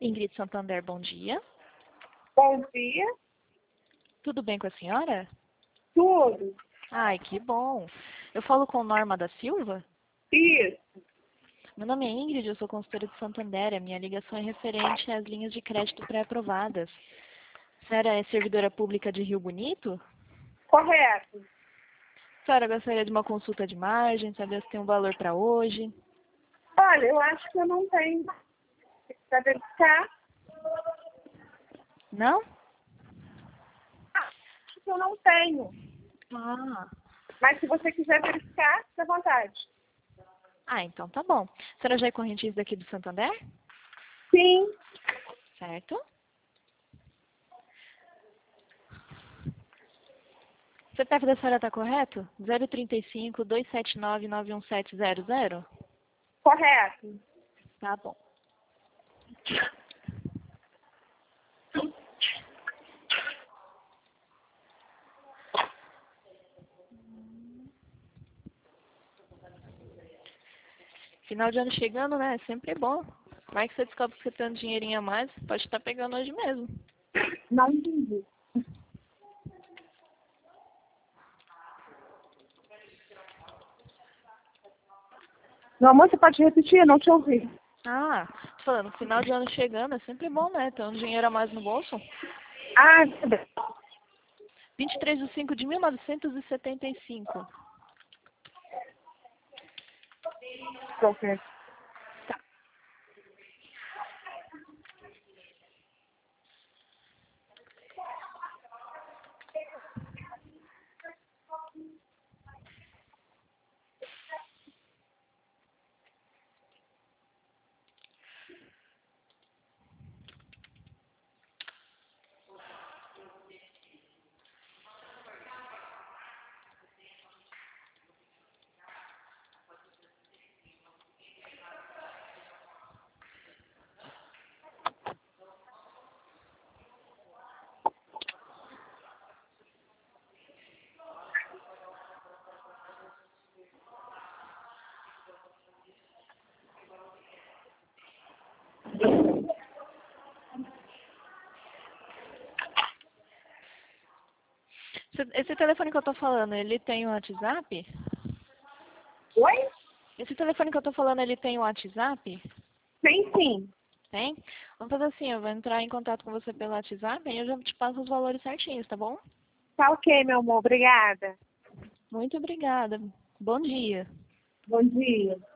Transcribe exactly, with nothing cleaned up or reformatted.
Ingrid Santander, bom dia. Bom dia. Tudo bem com a senhora? Tudo. Ai, que bom. Eu falo com Norma da Silva? Isso. Meu nome é Ingrid, eu sou consultora de Santander. A minha ligação é referente às linhas de crédito pré-aprovadas. A senhora é servidora pública de Rio Bonito? Correto. A senhora gostaria de uma consulta de margem, saber se tem um valor para hoje? Olha, eu acho que eu não tenho. Para verificar, Não? acho que eu não tenho. Ah. Mas se você quiser verificar, fique à vontade. Ah, então tá bom. A senhora já é correntista aqui do Santander? Sim. Certo. O C P F da senhora está correto? zero trinta e cinco, dois sete nove, nove um sete zero zero? Correto. Tá bom. Final de ano chegando, né? É sempre bom. Vai que você descobre que você tem um dinheirinho a mais, pode estar pegando hoje mesmo. Não entendi. Meu amor, você pode repetir? Eu não te ouvi. Ah, tô falando, final de ano chegando, é sempre bom, né? Ter um dinheiro a mais no bolso. Ah, tá bem. vinte e três de cinco de mil novecentos e setenta e cinco. Correto. Esse esse telefone que eu tô falando, ele tem um WhatsApp? Oi? Esse telefone que eu tô falando, ele tem um WhatsApp? Sim, sim. Tem? Vamos fazer assim, eu vou entrar em contato com você pelo WhatsApp e eu já te passo os valores certinhos, tá bom? Tá ok, meu amor. Obrigada. Muito obrigada. Bom dia. Bom dia.